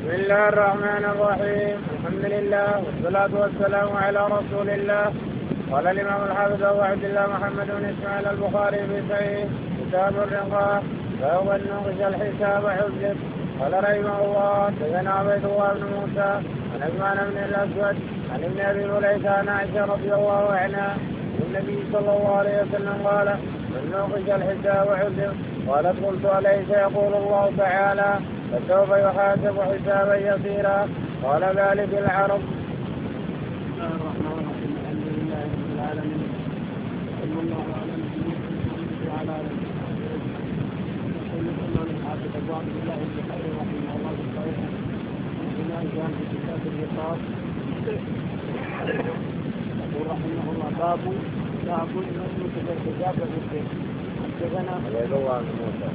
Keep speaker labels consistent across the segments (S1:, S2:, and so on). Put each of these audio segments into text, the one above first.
S1: بسم الله الرحمن الرحيم. الحمد لله والصلاة والسلام على رسول الله. قال الإمام الحافظ أبو عبد الله محمد بن إسماعيل البخاري في صحيح كتاب الرقاق فهو النقش الحساب حجة. قال رحمه الله حدثنا عبيد الله بن موسى عن عثمان بن الأسود عن ابن أبي مليكة عن عائشة رضي الله عنها النبي صلى الله عليه وسلم قال من نوقش الحساب حجة. قالت قلت أليس يقول الله تعالى فسوف يحاسب حسابا يسيرا. قال ذلك العرب.
S2: بسم الله الرحمن الرحيم. الحمد لله رب العالمين صلى الله على نبينا محمد وعلى اله وصحبه اجمعين. الله بخير رحمه الله بخير بما جاء في كتاب الرقاق يقول رحمه الله باب نسبة الحجاب والحساب. حدثنا
S1: عبيد الله بن موسى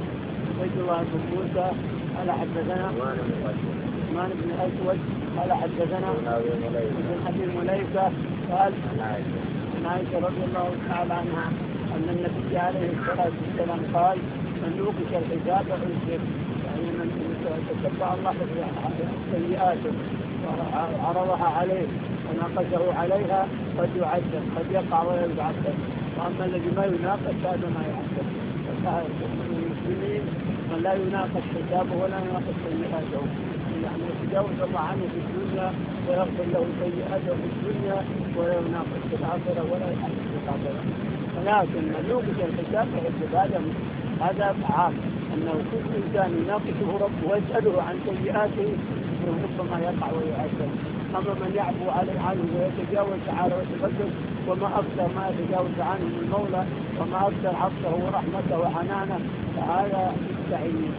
S2: قال حدثنا عثمان بن الأسود قال حدثنا ابن أبي مليكة قال عن عائشة رضي الله تعالى عنها أن النبي عليه الصلاة والسلام قال من نوقش الحجاب حجب، يعني من تتبع الله سيئاته وعرضها عليه وناقشه عليها قد يعذب، قد يقع ولا يعذب. وأما الذي ما يناقش هذا ما يعذب. المسلمين من لا يناقش حسابه ولا يناقش سيئاته، يعني يتجاوز الله عنه في الدنيا ويغفر له سيئاته في الدنيا ولا يناقش في الآخرة ولا يحدث في الآخرة. ولكن من يوقف الحساب هذا عام أنه كل إنسان يناقشه ربه ويسأله عن سيئاته ربما يقع ويعذب. أما من يعفو عنه ويتجاوز تعالى ويتقدم وما أكثر ما يتجاوز عنه من المولى وما أكثر عطفه ورحمته وحنانه فهذا يستعين.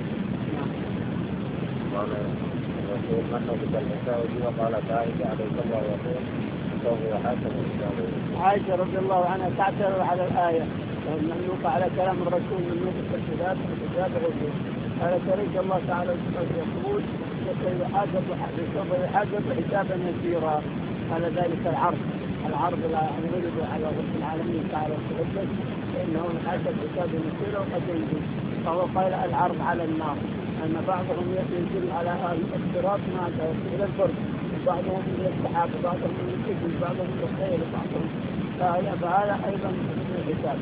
S1: قال الرسول من نوقش الحساب وقال عائشة عليه الله وسلم سوف يحاسب حسابه.
S2: عائشة رضي الله عنها تعترض على الآية المملوكة على كلام الرسول من نوقش الحساب الرسول. قال شريك الله تعالى يقول سوف يحاسب حسابا يسيرا. على ذلك العرض لا يرد على رب العالمين تعالى وتقدس فإنه يحاسب حسابا يسيرا وقد ينزل. فهو قال العرض على النار أن بعضهم ينزل على الصراط إلى البر، بعضهم من السحاب، بعضهم من الإبل، بعضهم من الخيل، بعضهم فهذا أيضا من الحساب.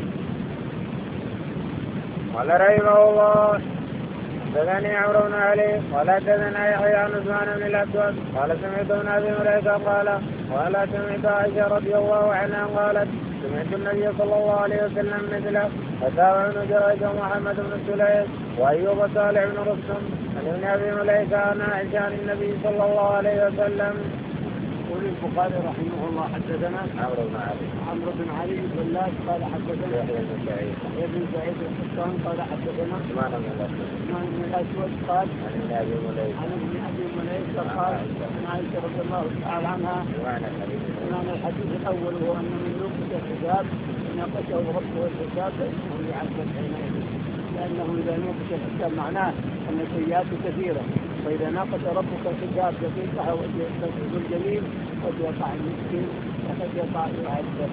S1: قال رحمه الله حدثني عمرو بن علي قال حدثنا يحيى عن عثمان بن الأسود قال سمعت ابن أبي مليكة قال سمعت عائشة رضي الله عنها قالت سمعت النبي صلى الله عليه وسلم مثله. فتابع بن جريج ومحمد بن سليم وأيوب صالح بن رستم عن ابن أبي مليكة عن عائشة عن النبي صلى الله عليه وسلم.
S2: يقول البخاري رحمه الله حدثنا عمرو بن علي بن لاس قال حدثنا يحيى بن سعيد القطان قال حدثنا عثمان بن الأسود قال عن ابن أبي مليكة قال عن عائشة رضي الله تعالى عنها. معنى الحديث الأول هو أن من نوقش الحساب ناقشه ربه الحساب فإنه يعذب حينئذ، لأنه إذا نوقش الحساب معناه أن سيئاته كثيرة، فإذا ناقش ربك الحساب دقيقة وجه الجليل قد يقع المسكين وقد يقع يعذب.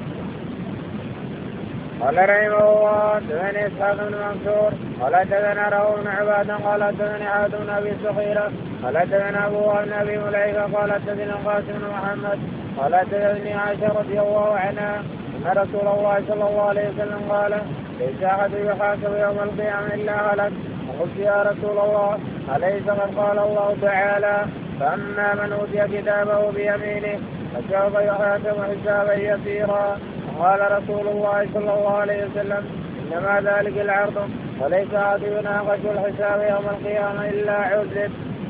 S1: قال رحمه الله حدثني إسحاق بن منصور قال حدثنا روح بن عبادة قال حدثني عبد بن أبي صخيرة قال حدثنا أبو بن أبي مليكة قال حدثني القاسم بن محمد قال حدثني عائشة رضي الله عنها أن رسول الله صلى الله عليه وسلم قال ليس أحد يحاسب يوم القيامة إلا هلك. فقلت يا رسول الله أليس قد قال الله تعالى فأما من أوتي كتابه بيمينه فسوف يحاسب حسابا يسيرا. قال رسول الله صلى الله عليه وسلم إنما ذلك العرض وليس أحد يناقش الحساب يوم القيامة إلا عذب.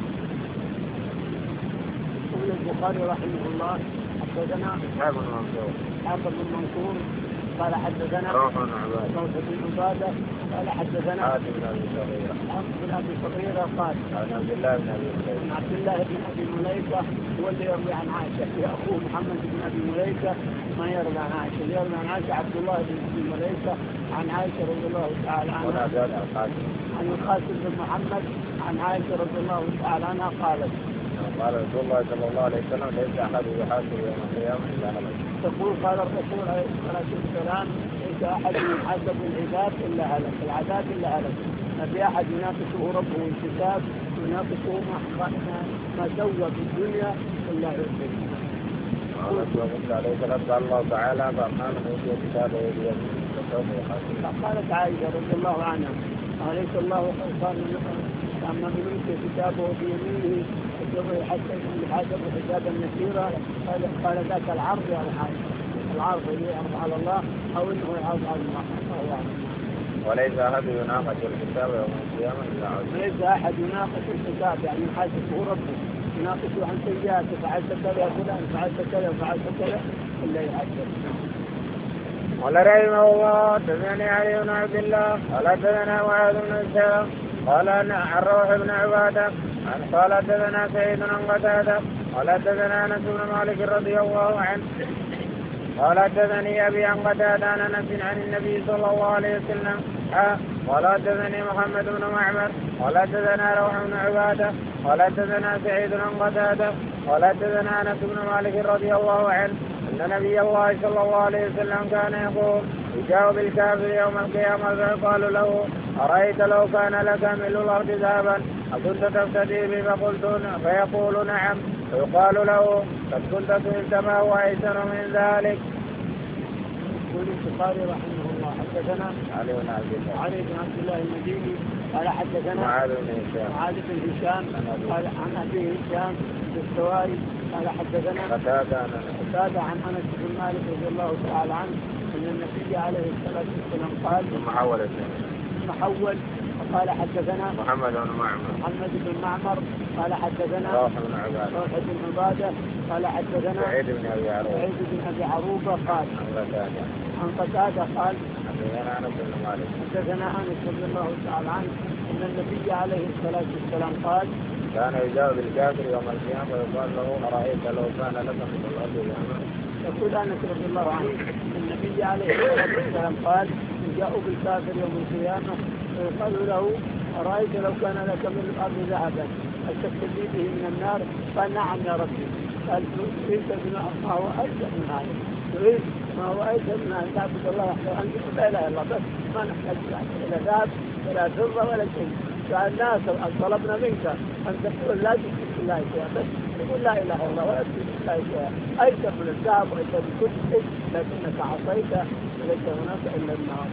S2: يقول البخاري رحمه الله حدثنا إسحاق بن منصور قال حدثنا روح بن عبادة قال حدثنا عبد بن أبي صغيرة قال عن عبد الله بن أبي مليكة هو اللي يروي عن عائشة، في أخوه محمد بن أبي مليكة ما يروي عن عائشة، اللي يروي عن عائشة عبد الله بن أبي مليكة عن عائشة رضي الله تعالى عنها عن القاسم بن محمد عن عائشة رضي الله تعالى عنها قالت
S1: قال رسول الله صلى الله عليه وسلم ليس أحد يحاسب يوم القيامة إلا هلك.
S2: تقول قال الرسول عليه الصلاة والسلام ليس أحد يحاسب العذاب إلا هلك، العذاب إلا هلك. ما في أحد يناقشه ربه الحساب يناقشه ما سوى في الدنيا إلا يؤمن.
S1: عليه رد الله تعالى فأما من أوتي كتابه بيمينه فسوف يحاسب.
S2: قالت عائشة رضي الله عنها أليس الله قال أما من أوتي كتابه بيمينه فسوف يحاسب حسابا يسيرا. قال ذاك العرض يا عائشة، العرض اللي يعرض على الله أو إنه يعرض على الله.
S1: وليس أحد يناقش الكتاب يوم القيامة إلا عز.
S2: ليس أحد يناقش الكتاب يعني يحاسبه ربه، يناقش عن سيئات فعلت كذا يا فلان فعلت كذا فعلت كذا إلا يحاسب.
S1: قال رحمه الله تثني علي بن عبد الله قال تثنى معاذ بن الشام قال عن روح بن عبادة قال تثنى سعيد بن قتادة قال تثنى أنس بن مالك رضي الله عنه قال حدثني أبي عن قتادة عن أنس عن النبي صلى الله عليه وسلم قال حدثني محمد بن معمر قال حدثنا روح بن عبادة قال حدثنا سعيد بن قتادة قال حدثنا أنس بن مالك رضي الله عنه أن نبي الله صلى الله عليه وسلم كان يقول يجاء بالكافر يوم القيامة فيقال له أرأيت لو كان لك ملء الأرض ذهبا أكنت تفتدي به فيقول نعم فيقال له قد كنت سئلت ما هو أيسر من ذلك.
S2: يقول البخاري رحمه الله حدثنا
S1: علي بن
S2: عبد الله المديني قال حدثنا
S1: معاذ
S2: بن هشام قال عن أبي هشام السواري قال حدثنا قتادة عن أنس بن مالك رضي الله تعالى عنه أن النبي عليه الصلاة والسلام قال محول قال حدثنا
S1: محمد بن معمر
S2: قال حدثنا روح بن عبادة قال حدثنا
S1: سعيد بن أبي
S2: عروبة قال عن قتادة قال حدثنا أنس رضي الله تعالى عنه أن النبي عليه الصلاة والسلام قال
S1: كان يجاء بالكافر يوم القيامة ويقال له أرأيت لو كان لك مثل الأرض ذهبا.
S2: يقول أنس رضي الله عنه النبي عليه الصلاة والسلام قال يجاء بالكافر يوم القيامة ويقال له أرأيت لو كان لك من الأرض ذهبا هل تفتدي به من النار؟ قال نعم يا ربي. قال تريد ما هو أيسر من هذا، تريد ما هو أيسر من هذا تعبد الله وحده أن تقول لا إله إلا الله بس ما نحتاج إلى ذهب ولا فضة ولا شيء. فالناس طلبنا منك أن تقول لا تشرك بالله شيئا بس تقول لا إله إلا الله ولا تشرك بالله شيئا أيسر من الذهب وأيسر من كل شيء لكنك عصيت وليس هناك إلا النار.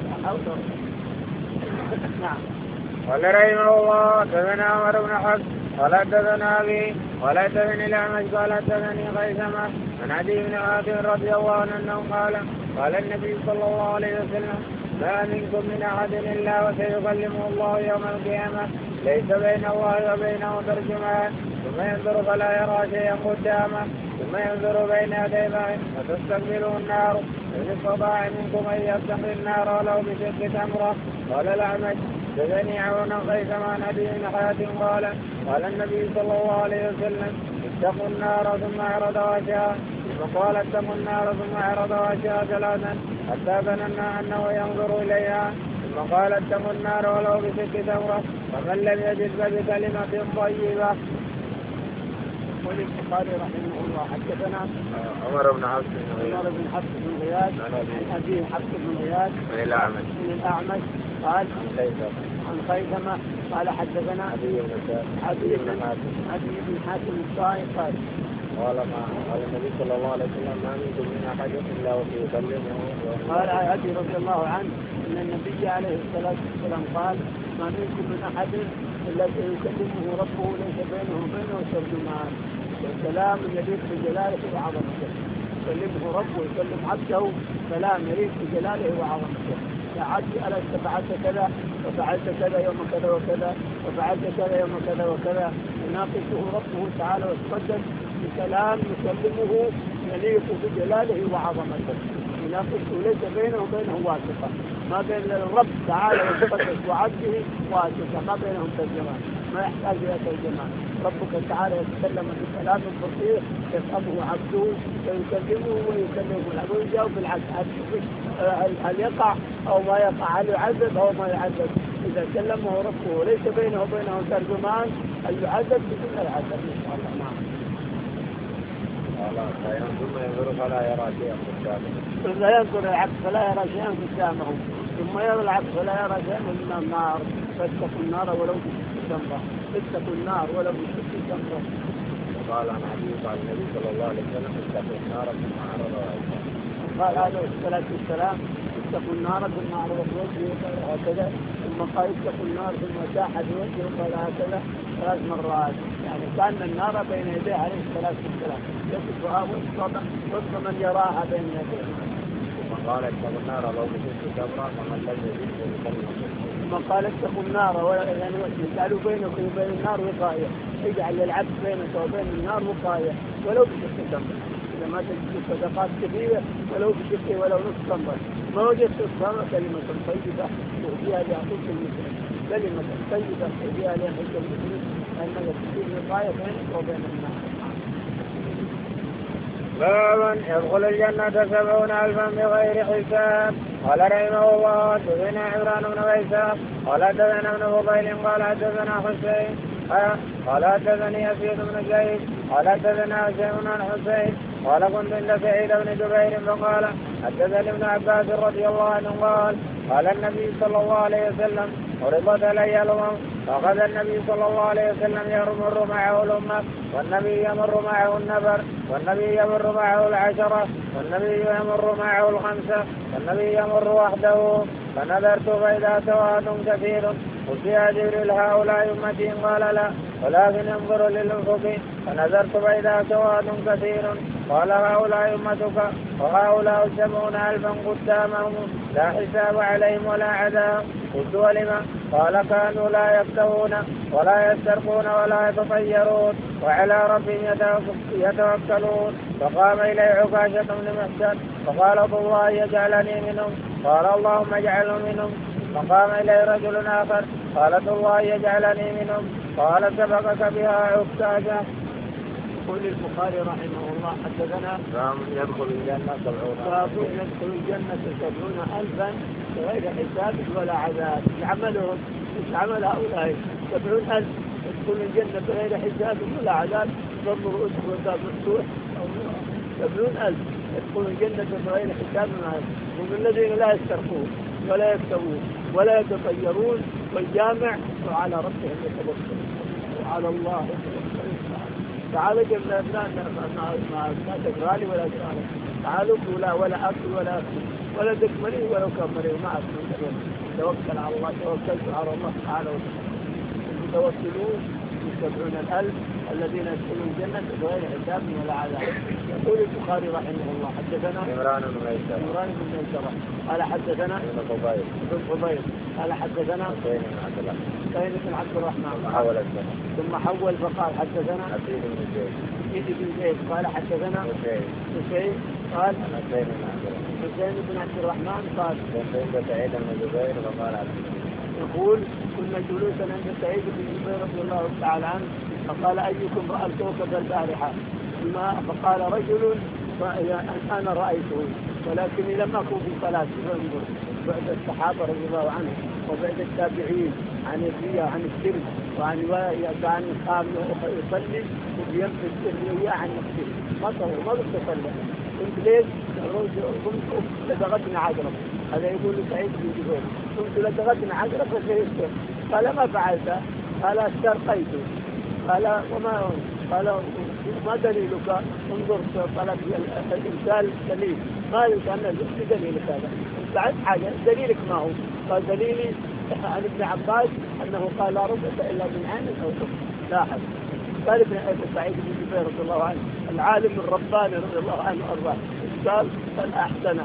S2: نعم.
S1: قال رحمه الله حدثنا عمر بن حفص قال حدثنا أبي قال حدثني الأعمش قال حدثني خيثمة عن عدي بن حاتم رضي الله عنه أنه قال النبي صلى الله عليه وسلم ما منكم من أحد إلا وسيكلمه الله يوم القيامة ليس بين الله وبينه ترجمان ثم ينظر فلا يرى شيئا قدامه ثم ينظر بين يديه فتستقبله النار إن استطاع منكم أن يتقي النار ولو بشق تمرة. قال الأعمش حدثني عون خيثمة عن عدي بن حاتم قال النبي صلى الله عليه وسلم اتقوا النار ثم اعرض وجهها ثم قال اتقوا النار ثم اعرض وجهها ثلاثا حتى ظننا أنه ينظر إليها ثم قال اتقوا النار ولو بشق تمرة فمن لم يجد فبكلمة طيبة.
S2: يقول البخاري رحمه الله حدثنا
S1: عمر بن
S2: حفص بن غياث عن أبيه حفص بن غياث من الأعمش قال عن خيثمة قال حدثنا عدي بن حاتم الطائي قال
S1: النبي صلى الله عليه وسلم ما منكم من أحد إلا وسيكلمه.
S2: قال عدي رضي الله عنه أن النبي عليه الصلاة والسلام قال ما منكم من أحد إلا سيكلمه ربه ليس بينه وبينه ترجمان. والكلام يليق بجلاله وعظمته يكلمه ربه يكلم عبده كلام يليق بجلاله وعظمته. يا عبدي ألست فعلت كذا وفعلت كذا يوم كذا وكذا وفعلت كذا يوم كذا وكذا يناقشه ربه تعالى وتقدس بكلام يكلمه يليق بجلاله وعظمته يناقشه ليس بينه وبينه واسطة ما بين الرب تعالى وتقدس وعبده واسطة ما بينهم ترجمان ما يحتاج إلى ترجمان. ربك تعالى يتكلم بكلام بسيط يفهمه عبده ويكلمه ويكلمه العبد ويجاوب بالعكس هل يقع أو ما يقع هل يعذب أو ما يعذب. إذا كلمه ربه ليس بينه وبينه ترجمان هل يعذب بكل يعذب إن شاء الله. نعم.
S1: ثم ينظر فلا يرى شيئا قدامه
S2: ثم ينظر العبد فلا يرى شيئا قدامه ثم يرى العبد فلا يرى شيئا من النار فاتقوا النار ولو بشق تمرة. اتقوا النار ولو بشق تمرة.
S1: وقال عن علي قال النبي صلى الله عليه وسلم اتقوا النار ثم عرض وجهه.
S2: قال عليه الصلاة والسلام اتقوا النار ثم عرض وجهه قال هكذا، ثم قال اتقوا النار ثم ساح بوجهه قال هكذا 3 مرات. يعني كان النار بين يديه عليه الصلاة والسلام يصفها وفق من يراها بين يديه.
S1: ثم قال اتقوا النار لو بشق تمرة فمن لم يجد فليتمم.
S2: ثم قال اتقوا النار يعني اجعلوا بينكم وبين النار وقاية، اجعل للعبد بينك وبين النار وقاية ولو بشق تمرة. إذا ما تجد صدقات كثيرة ولو بشق ولو نصف تمرة، ما وجدت الصلاة كلمة طيبة تهديها لأخوك المسلم، كلمة طيبة تهديها لأخوك المسلم أنك تكون وقاية بينك وبين النار.
S1: باب يدخل الجنة 70,000 بغير حساب. قال رحمه الله حدثنا عمران بن ميسر قال حدثنا ابن فضيل قال حدثنا حسين قال حدثني يزيد بن زيد قال حدثنا هشام عن حسين قال كنت عند سعيد بن جبير فقال حدثني ابن عباس رضي الله عنه قال النبي صلى الله عليه وسلم عرضت علي الأمم فأخذ النبي صلى الله عليه وسلم يمر معه الأمة والنبي يمر معه النفر والنبي يمر معه 10 والنبي يمر معه 5 والنبي يمر وحده فنظرت فإذا سواد كثير قلت يا جبريل هؤلاء أمتي قال لا ولكن انظر للأفق فنظرت فإذا سواد كثير قال هؤلاء أمتك وهؤلاء 70,000 قدامهم لا حساب عليهم ولا عذاب. قلت ولما؟ قال كانوا لا يفترون ولا يسترقون ولا يتطيرون وعلى ربهم يتوكلون. فقام إلي عكاشة بن محسن فقال الله يجعلني منهم قال اللهم اجعله منهم. فقام إلي رجل آخر قالت الله يجعلني منهم قال سبقك بها عكاشة.
S2: يقول البخاري رحمه الله حدثنا
S1: يدخل الجنة
S2: 70,000 بغير حساب ولا عذاب. عملهم مش عمل هؤلاء 70,000 يدخل الجنة بغير حساب ولا عذاب. ضمن رؤوسهم والباب مفتوح 70,000 يدخل الجنة بغير حساب ولا عذاب. هم الذين لا يسترقون ولا يكتوون ولا يتطيرون والجامع وعلى ربهم يتوكلون وعلى الله يتوكلون. تعالوا جبنا ما تقرالي ولا تقرالي تعالوا ولا أكل ولا أكل ولا تكملي ولا كملي وما أكل. توكل على الله توكلت على الله تعالى المتوكلون 70,000 الذين يدخلون الجنة بغير حساب ولا عذاب. يقول البخاري رحمه الله حدثنا
S1: عمران بن
S2: ميسر قال حدثنا ابن فضيل قال حدثنا حسين بن عبد الرحمن ثم حول فقال حدثنا يزيد بن زيد قال حدثنا حسين قال حسين بن عبد الرحمن قال
S1: عند سعيد بن جبير فقال
S2: يقول كنا جلوسا عند سعيد بن جبير رضي الله تعالى عنه فقال أيكم رأى الكوكب البارحة؟ فقال رجل أنا رأيته ولكني لم أكن في صلاة. بعد الصحابة رضي الله عنهم وبعد التابعين عن الرياء عن الشرك وعن كان قام يصلي وبينفذ الرياء عن نفسه ما بتصلي. قلت ليش؟ قمت لدغتني عقرب. هذا يقول سعيد بن جبير قلت لدغتني عقرب فشهدت. قال ما فعلت؟ قال استرقيت. قال وما قال ما دليلك؟ انظر طلب الإنسان دليل ما يمكن دليلك هذا بعد حاجة دليلك ما هو؟ قال دليلي عن ابن عباس أنه قال لا ربط إلا من عين أو صف. لاحظ قال ابن سعيد بن جبير رضي الله عنه العالم الرباني رضي الله عنه أرضاه قال أحسن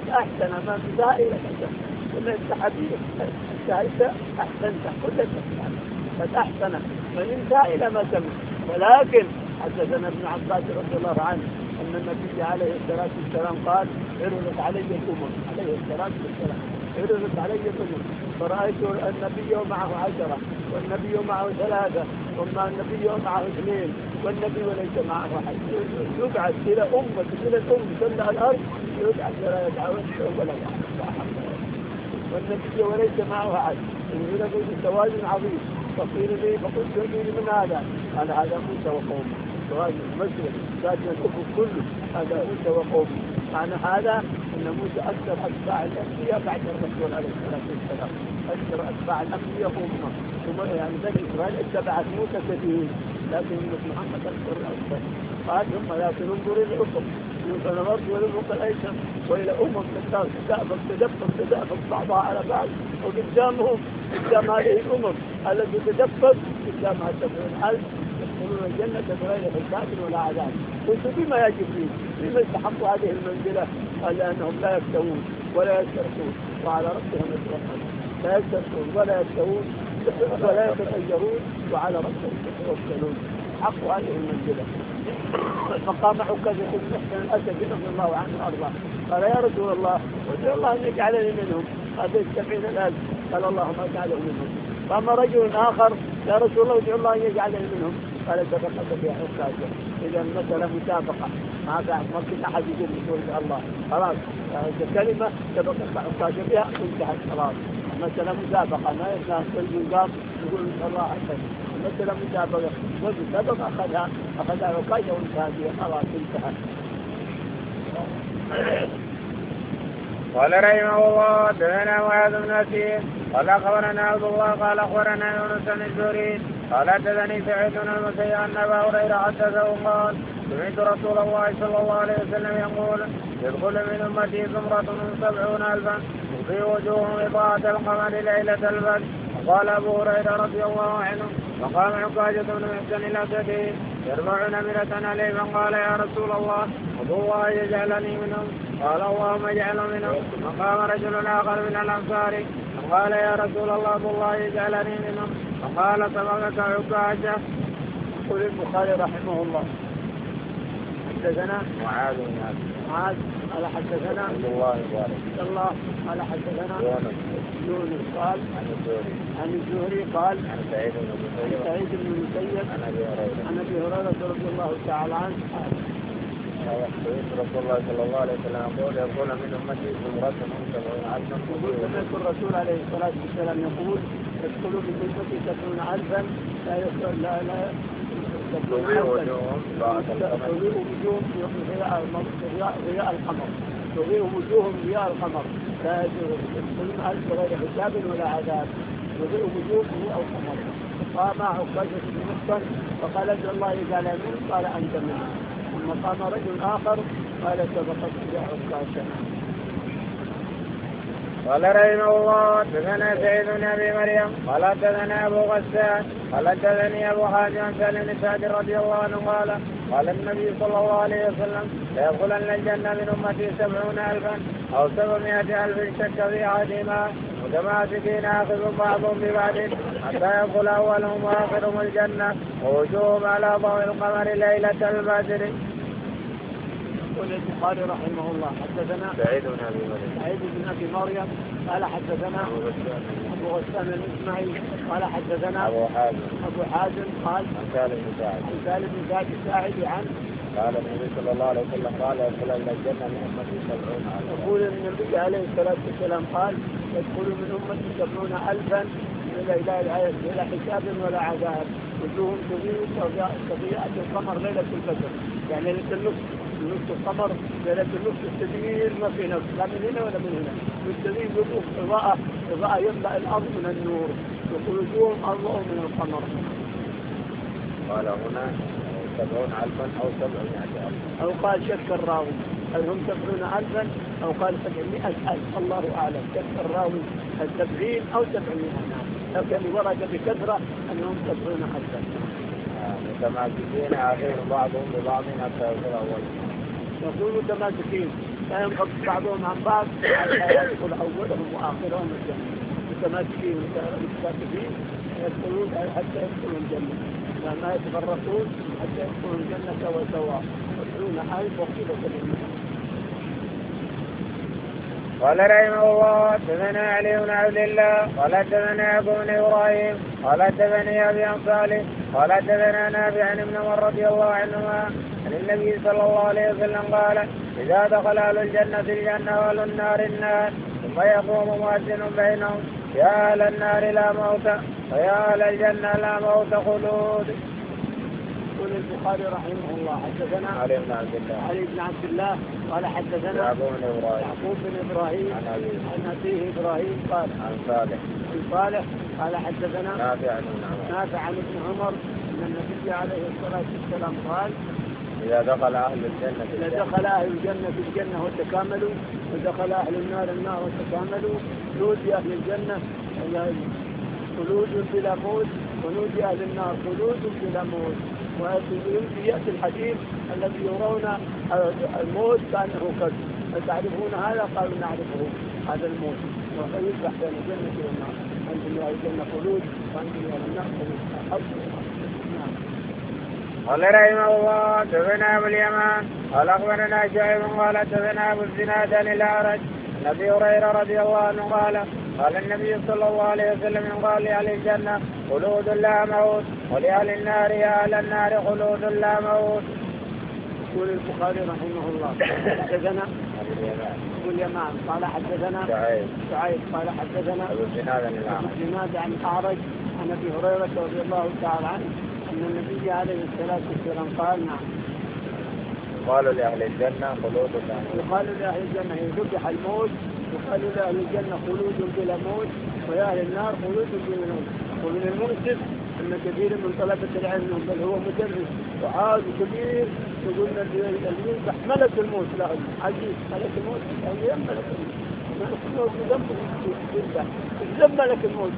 S2: ما في دائرة كل التحديث الثالثة أحسنت كل قد أحسن من انتهى إلى ما سمع. ولكن حدثنا ابن عباس رضي الله عنه أن النبي عليه الصلاة والسلام قال عرضت علي الأمم عليه الصلاة والسلام عرضت علي الأمم فرأيت النبي ومعه 10 والنبي معه 3 وما النبي معه 2 والنبي وليس معه 1. يبعث إلى أمة إلى الأمة كلها الأرض يبعث لا يدعون ولا واحد والنبي وليس معه 1. وهنا في توازن عظيم. فقيل لي فقلت لي من هذا؟ قال هذا موسى وقومه. توازن مسلم ذات الأفق كله هذا موسى وقومه. معنى هذا أن موسى أكثر أتباع الأنبياء بعد الرسول عليه الصلاة والسلام، أكثر أتباع الأنبياء يعني بني إسرائيل اتبعت موسى كثير، لكن محمد أكثر الأكثر. قال ثم لكن انظر الأفق يوصل الأرض والأفق الأيسر وإلى تدفق بعضها على بعض، وقدامهم قدام هذه الأمم التي تدفق قدامها 70,000 يدخلون الجنة بغير حساب ولا عذاب. قلت بما يجب فيه؟ بما يستحقوا هذه المنزلة؟ قال لأنهم لا يفترون ولا يسرقون وعلى ربهم يتوكلون، لا يسرقون ولا يفترون ولا يتغيرون وعلى ربهم يتوكلون، حقوا هذه المنزلة. فقام عكازة بن محسن الأسدي رضي الله عنه وأرضاه قال يا رسول الله وادعو الله أن يجعلني منهم. هذه 70,000 قال اللهم اجعله منهم. قام رجل آخر يا رسول الله ادعو الله أن يجعلني منهم. قال سبقت في عكازة. إذا المسألة مسابقة، ما كنت أحد يقول بسورة الله، خلاص كلمة سبقت عكازة بها انتهت خلاص. مثلا مسابقة ما يسمع كل قام يقول إن شاء الله أحسن، مثلا مسابقة والمسابقة أخذها عكازة وانتهى خلاص انتهى.
S1: قال رحمه الله حدثنا معاذ بن نسير قال أخبرنا عبد الله قال أخبرنا يونس بن الزهري قال حدثني سعيد بن المسيب أن أبا هريرة حدثه قال سمعت رسول الله صلى الله عليه وسلم يقول يدخل من أمتي زمرة 70,000 في وجوههم إضاءة القمر ليلة البدر. قال أبو هريرة رضي الله عنه فقام عكازة بن محسن الأسدي يرفع نمرة عليه فقال يا رسول الله ادعو الله يجعلني منهم. قال اللهم اجعله منهم. فقام رجل آخر من الأنصار فقال يا رسول الله ادعو الله يجعلني منهم. فقال سبقك عكازة.
S2: يقول البخاري رحمه الله حدثنا
S1: معاذ
S2: قال حدثنا
S1: عبد الله
S2: قال حدثنا يونس قال عن الزهري قال عن سعيد بن المسيب عن ابي هريره رضي الله تعالى عنه
S1: رسول الله صلى الله عليه وسلم يقول يقول من امتي زمرة 70,000.
S2: سمعت الرسول عليه الصلاه والسلام يقول يدخل من امتي 70,000 لا
S1: تضيء وجوههم
S2: ضياء القمر، تضيء وجوههم ضياء القمر، لا يدخلون بغير حساب ولا عذاب، تضيء وجوههم ضياء القمر. قام عكازة بن محسن فقال ادعو الله يجعل منهم. قال انت منهم. ثم قام رجل اخر قال سبقت يا عكازة.
S1: قال رحمه الله حدثنا سعيد بن ابي مريم قال حدثنا ابو غسان قال حدثني ابو حازم سالم بن سعد رضي الله عنه قال النبي صلى الله عليه وسلم ليدخلن الجنه من امتي 70,000 او 700,000 شك في احدهما متماسكين اخذ بعضهم ببعض حتى يدخل اولهم واخرهم الجنه ووجوههم على ضوء القمر ليله البدر.
S2: يقول البخاري رحمه الله حدثنا
S1: سعيد بن ابي مريم
S2: قال حدثنا ابو غسان الاسماعيلي قال حدثنا ابو حازم قال
S1: عن سالم بن سعد
S2: الساعدي عنه
S1: قال النبي صلى الله عليه وسلم قال يدخل الجنه من امتي 70,000.
S2: يقول النبي عليه الصلاه والسلام قال يدخل من امتي 70,000 الى حساب ولا عذاب، وجوههم تضيء القمر ليله البدر، يعني ليله نصف القمر ليلة النصف التدوير ما في نفس لا من هنا ولا من هنا، والتدوير يضوء إضاءة يملأ الأرض من النور وخروجهم أضواء من القمر.
S1: قال هنا 70,000 أو 700,000
S2: أو قال شك الراوي هل هم 70,000 أو قال 700,000 الله أعلم، شك الراوي 70 أو 700، لكن ورد بكثرة أنهم 70,000
S1: متماسكين آخرهم بعضهم ببعض حتى يدخل أولهم.
S2: يقول متماسكين لا ينقص بعضهم عن بعض حتى يدخل أولهم وآخرهم الجنة. متماسكين يدخلون حتى يدخلوا الجنة، ما يتفرقون حتى يدخلوا الجنة سوا سوا 70,000 وقيل 70.
S1: قال رحمه الله حدثنا علي بن عبد الله قال حدثنا يعقوب بن ابراهيم قال حدثني ابي عن صالح قال حدثنا نافع عن ابن عمر رضي الله عنهما عن النبي صلى الله عليه وسلم قال اذا دخل اهل الجنه الجنه واهل النار النار ثم يقوم مؤذن بينهم يا اهل النار لا موت ويا اهل الجنه لا موت خلود.
S2: يقول البخاري رحمه الله حدثنا
S1: علي بن عبد الله
S2: قال حدثنا يعقوب بن إبراهيم عن أبيه إبراهيم قال عن صالح قال حدثنا نافع عن ابن عمر أن النبي عليه الصلاة والسلام قال
S1: إذا دخل أهل
S2: الجنة في الجنة وتكاملوا ودخل أهل النار وتكاملوا نودي أهل الجنة خلود بلا موت ونودي أهل النار خلود بلا موت. ويأتي الحديث الذي يرون الموت كأنه كذب تعرفون هذا؟ قالوا نعرفه هذا الموت ويذبح بين الجنة والنار أنتم يا الجنة خلود وأنتم يا النار خلود.
S1: قال رحمه الله حدثنا أبو اليمان قال أخبرنا شعيب قال حدثنا أبو الزناد عن الأعرج عن أبي هريرة رضي الله عنه قال النبي صلى الله عليه وسلم قال لأهل الجنة خلود لا موت ولأهل النار يا أهل النار خلود لا موت.
S2: يقول البخاري رحمه الله حدثنا أبو اليمان قال حدثنا شعيب قال حدثنا أبو الزناد عن الأعرج عن أبي هريرة رضي الله تعالى عنه أن النبي عليه الصلاة والسلام قال نعم
S1: قالوا لأهل الجنة خلود لا موت.
S2: يقال لأهل الجنة يذبح الموت يقال لأهل الجنة خلود بلا موت ويا أهل النار خلود بلا موت. ومن المؤسف أن كثير من طلبة العلم بل هو مدرس وعاد كبير يقول اللي يذبح ملك الموت له عزيز ملك الموت ملك الموت يذبح ملك الموت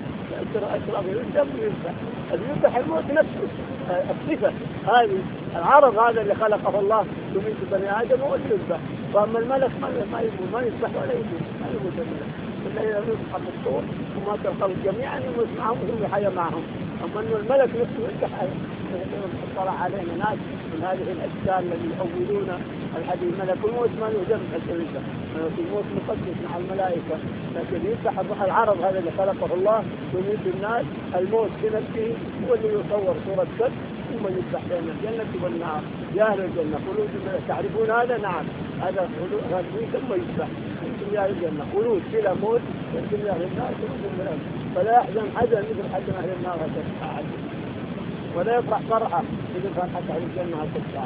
S2: يذبح الموت نفسه الصفة هذه العرض هذا اللي خلقه الله يميت بني آدم هو اللي يذبح. وأما الملك ما يذبح ولا يموت ما يموت الملك إلا إذا يصحى بالصور وما تلقوا جميعا يموت معهم وهم يحيى معهم. أما أن الملك نفسه يذبح طلع علينا ناس من هذه الأجسام الذي يؤولون الحديث ملك الموت ما له ذنب حتى يذبح ملك الموت مقدس مع الملائكة لكن يذبح العرض هذا اللي خلقه الله يميت الناس الموت بنفسه هو اللي يصور صورة كذب ثم يذبح بين الجنة والنار يا أهل الجنة خلود تعرفون هذا؟ نعم هذا خلود ثم يذبح أنتم يا أهل الجنة خلود بلا موت وأنتم يا أهل النار خلود بلا موت. فلا يحزن حزن مثل حزن أهل النار هذا ولا يفرح فرحة مثل فرحة أهل الجنة هذا.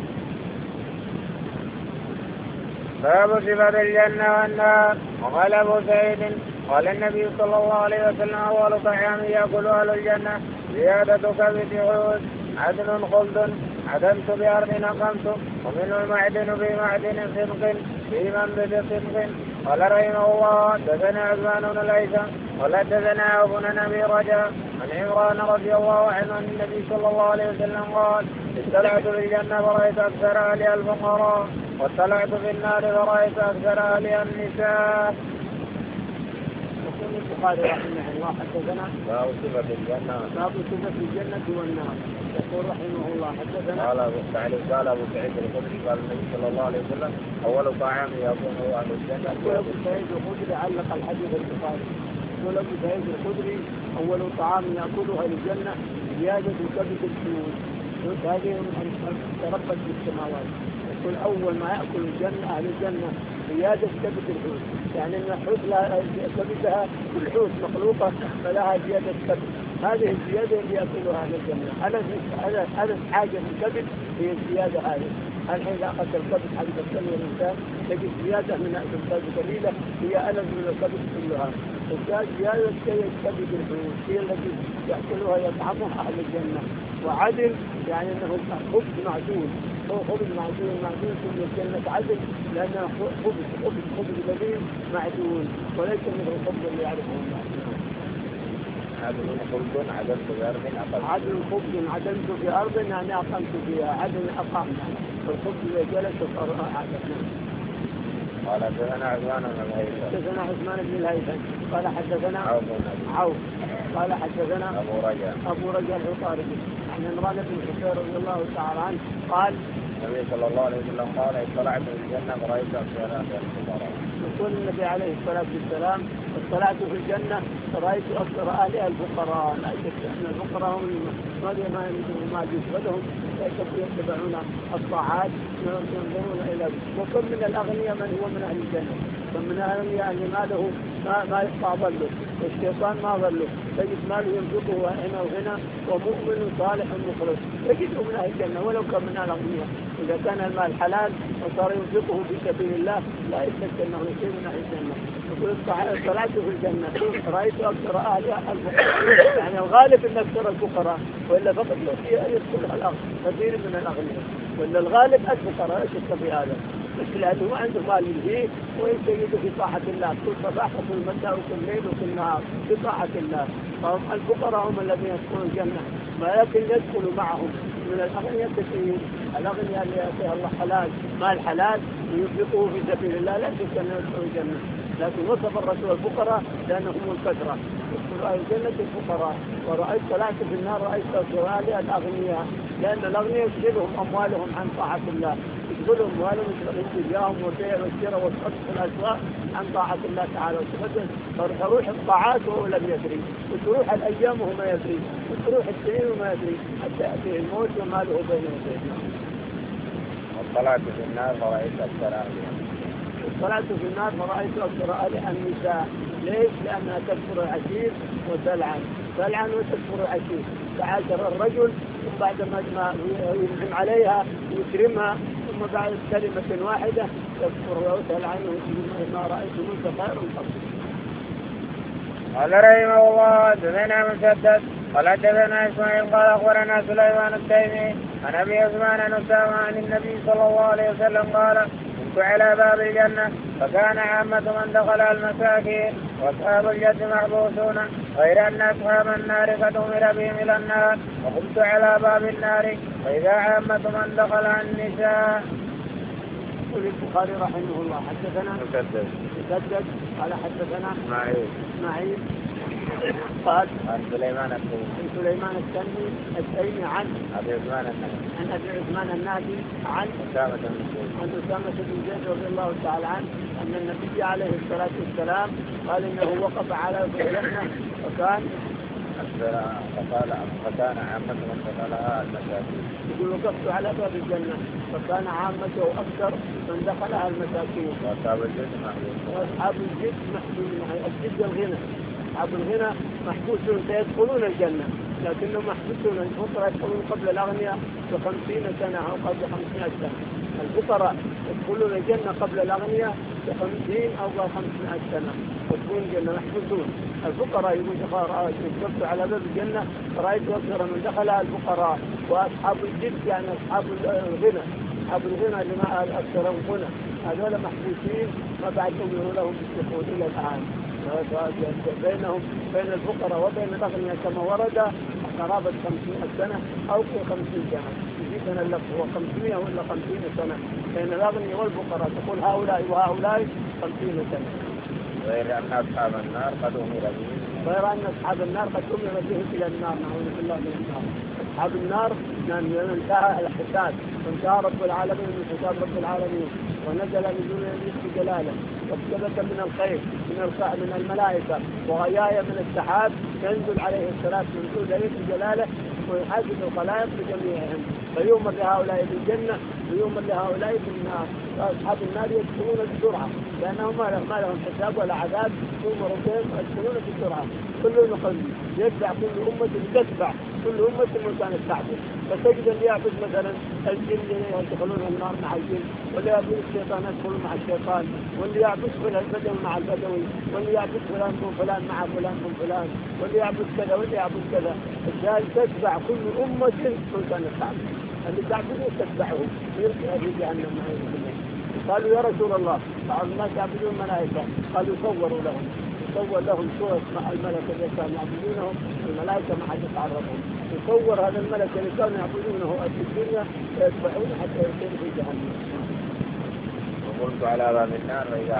S1: باب صفة الجنة والنار. وقال أبو سعيد قال النبي صلى الله عليه وسلم أول طعام يأكل أهل الجنة زيادة كبد عود عدن خلد عدمت بأرض أقمت ومنه المعدن بمعدن صدق في منبت صدق. قال رحمه الله حدثنا عثمان بن الهيثم قال حدثنا أبو نبي رجاء عن عمران رضي الله عنه أن النبي صلى الله عليه وسلم قال اطلعت في الجنة فرأيت أكثر أهلها الفقراء واطلعت في النار فرأيت أكثر أهلها النساء.
S2: يقول البخاري رحمه الله حدثنا
S1: باب صفة
S2: الجنة والنار. يقول رحمه الله حدثنا
S1: قال أبو سعيد الخدري قال النبي صلى الله عليه وسلم أول طعام يكون هو أهل الجنة.
S2: يقول أبو سعيد الخدري علق الحديث البخاري يقول أبو سعيد الخدري أول طعام يأكله أهل الجنة زيادة كبد الحوت. هذه تربت في السماوات. يقول أول ما يأكل الجنة أهل الجنة زيادة كبد الحوت يعني أن الحوت لا كبدها كل حوت مخلوقة فلها زيادة كبد. هذه الزيادة اللي يأكلها أهل الجنة ألف حاجة من كبد هي الزيادة هذه. الحين إذا أخذت الكبد حق السن والإنسان تجد زيادة من الكبد قليلة هي ألف من الكبد كلها. زيادة كبد الحوت هي التي يأكلها يطعمها أهل الجنة. وعدل يعني أنه خبز معدول هو خبز معدول في الجنة عدل لأنه خبز لذيذ معدول وليس مثل الخبز اللي يعرفه الناس.
S1: عدل خبز عدلت في أرض أقمت.
S2: عدل خبز عدلت في أرض يعني أقمت فيها عدل أقامنا الخبز اللي جلس عدلنا.
S1: قال حدثنا
S2: عثمان بن الهيثم قال حدثنا عوف قال حدثنا أبو رجاء العطاردي عن عمران بن حسين رضي الله تعالى عنه قال
S1: النبي صلى الله عليه وسلم قال اطلعت في الجنة فرأيت أكثر أهلها الفقراء.
S2: يقول النبي عليه الصلاة والسلام اطلعت في الجنة فرأيت أكثر أهلها الفقراء. لا شك أن الفقراء هم ما يشغلهم يتبعون الطاعات ينظرون إلى وكم من الأغنياء من هو من أهل الجنة ومن أهل الأغنياء اللي ما له ما يقطع ظله والشيطان ما ظله، تجد ماله ينفقه هنا وهنا ومؤمن صالح مخلص تجده من أهل الجنة ولو كان من الأغنياء. إذا كان المال حلال وصار ينفقه في سبيل الله لا يشك أنه يصير من أهل الجنة. يقول الصلاة في الجنة رأيت أكثر أهلها الفقراء، يعني الغالب أن أكثر الفقراء، وإلا فقط يدخلها كثير من الأغنياء، وإلا الغالب الفقراء لا شك في هذا، بس لأنه ما عنده مال يلهيه ويجتهد في طاعة الله كل صباح وكل مساء وكل ليل وكل نهار في طاعة الله. فهم الفقراء هم الذين يدخلون الجنة، ولكن يدخل معهم من الأغنياء كثير. الأغنياء اللي يعطيها الله حلال مال حلال وينفقه في سبيل الله لا شك أنه يدخل الجنة. لكن وصف الرسول الفقراء لأنهم الكثرة، يدخل أهل الجنة الفقراء. ورأيت ثلاثة في النار رأيت أكثر الأغنياء، لأن الأغنياء يشغلهم أموالهم عن طاعة الله، يشغلهم أموالهم يشغلهم تجارهم والبيع والشراء والصرف في الأسواق عن طاعة الله تعالى وتقدم. تروح الطاعات وهو لم يدري، وتروح الأيام وهو ما يدري، وتروح السنين وما يدري حتى يأتيه الموت وماله بين يديه.
S1: والصلاة في النار فرأيت أكثر أهلها.
S2: الصلاة في النار فرأيت أكثر أهلها النساء. ليش؟ لأنها تكفر العشير تلعن وتكفر العشير. تعاشر الرجل وبعد ما ينعم عليها ويكرمها ثم بعد كلمة واحدة تكفر وتلعنه. ما رأيت منك خير قط.
S1: قال رحمه الله حدثنا مسدد قال حدثنا اسماعيل قال اخبرنا سليمان التيمي عن ابي عثمان عن اسامه عن النبي صلى الله عليه وسلم قال كنت على باب الجنه فكان عامه من دخل المساكين واصحاب الجد محبوسون غير ان اصحاب النار قد امر بهم الى النار وقمت على باب النار فاذا عامه من دخل النساء.
S2: يقول البخاري رحمه الله حدثنا مسدد قال حدثنا اسماعيل قال
S1: عن سليمان
S2: التيمي عن ابي عثمان النهدي عن أسامة بن زيد رضي الله تعالى عنه ان النبي عليه الصلاة والسلام قال انه وقف على الجنة
S1: فكان عامة من دخلها المساكين.
S2: يقول وقفت على باب الجنة فكان عامته أكثر من دخلها المساكين
S1: وأصحاب
S2: الجد محبوسون. الجد الغنى، أصحاب الغنى محبوسون سيدخلون الجنة لكنهم محبوسون. الفقراء يدخلون قبل الأغنياء ب50 سنة أو قبل 500 سنة. الفقراء يدخلون الجنة قبل الأغنياء ب50 أو ب500 سنة يدخلون الجنة محبوسون. الفقراء يقول وقفت على باب الجنة رأيت أكثر من دخلها الفقراء وأصحاب الجد يعني أصحاب الغنى لما أكثر غنى هذول محبوسين ما بعد أمره لهم بالدخول إلى الآن. بين الفقراء وبين الأغنياء كما ورد قرابة 500 سنة أو 50 سنة يجيبنا اللفظ هو 500 ولا 50 سنة بين الأغنياء والفقراء تقول هؤلاء وهؤلاء 50 سنة.
S1: غير أن أصحاب النار قد أمر
S2: بهم إلى النار نعوذ بالله من النار. أصحاب النار انتهى الحساب وانتهى رب العالمين من حساب رب العالمين ونزل نزول جلاله واكتبت من الخير من الملائكة وغيايا من السحاب ينزل عليه الصلاة من جليل جلاله ويحاسب الخلائق بجميعهم فيؤمر لهؤلاء بالجنة ويؤمر لهؤلاء بالنار. فأصحاب النار يدخلون بسرعة لأنهم ما لهم حساب ولا عذاب يؤمر بهم يدخلون بسرعة. كل نقل يتبع كل أمة تتبع كل أمة من كانت تعبد. فتجد اللي يعبد مثلا الجن يدخلون النار مع الجن واللي يعبد الشيطان يدخلون مع الشيطان واللي يعبد البدوي مع البدوي واللي يعبد فلان مع فلان واللي يعبد كذا واللي يعبد كذا. الجاهل تتبع كل أمة من كانت تعبد اللي تعبدون تتبعه يرجع في جهنم نعوذ بالله. قالوا يا رسول الله بعض الناس يعبدون الملائكة قالوا صور لهم صورة مع الملك الذي كانوا يعبدونهم الملائكة ما حد يتعرضهم يصور هذا الملك الذي كانوا يعبدونه في الدنيا فيتبعون حتى يصير في جهنم.
S1: وقلت على باب النار فإذا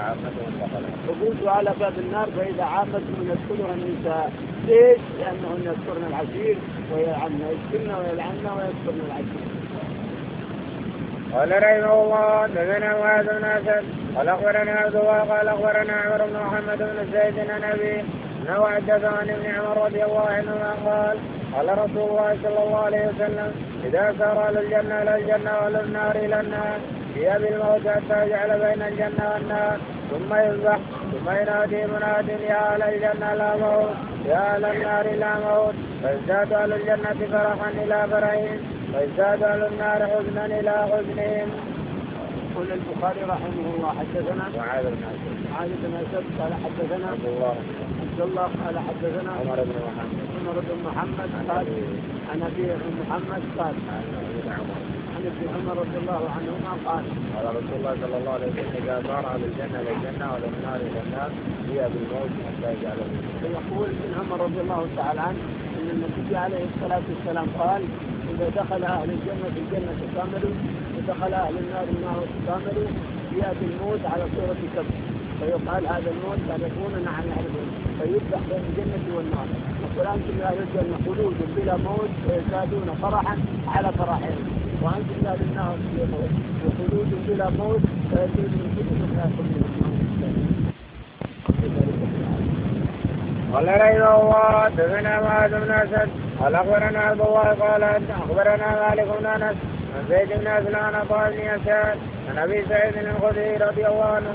S1: عامة من يدخلها النساء. ليش؟ لأنهن يذكرن العشير يذكرن ويذكرن العشير. قال رحمه الله حدثنا معاذ بن اسد قال اخبرنا عبد الله قال اخبرنا عمرو بن محمد بن زيد عن ابي انه حدثه عن ابن عمر رضي الله عنهما قال رسول الله صلى الله عليه وسلم اذا سار اهل الجنه الى الجنه واهل النار الى النار جاء بالموت حتى يجعل بين الجنه والنار ثم يذبح ثم ثم ينادي مناد يا أهل الجنة لا موت يا أهل النار لا موت فيزداد أهل الجنة فرحا إلى فرحهم ويزداد أهل النار حزنا إلى حزنهم.
S2: يقول البخاري رحمه الله حدثنا
S1: معاذ
S2: بن أسد قال حدثنا عبد الله قال حدثنا
S1: عمر
S2: بن محمد قال عن أبي محمد قال عن ابن عمر رضي الله عنهما قال
S1: رسول الله صلى الله عليه وسلم إذا صار أهل الجنة إلى الجنة وأهل النار إلى النار جاء بالموت حتى يجعله.
S2: يقول ابن عمر رضي الله تعالى عنه أن النبي عليه الصلاة والسلام قال إذا دخل أهل الجنة في الجنة كاملوا ودخل أهل النار كاملوا يأتي الموت على صورة كبش فيقال هذا الموت تعرفون نعم يعرفون فيذبح بين الجنة والنار. يقول أنتم أهل الجنة خلود بلا موت ويزدادون فرحا على فرحهم وأنتم أهل النار خلود بلا موت فيزيد من كل
S1: قال رحمه الله حدثنا معاذ بن أسد قال أخبرنا عبد الله قال أخبرنا مالك بن أنس عن زيد بن أسلم عن عطاء بن يسار عن أبي سعيد الخدري رضي الله عنه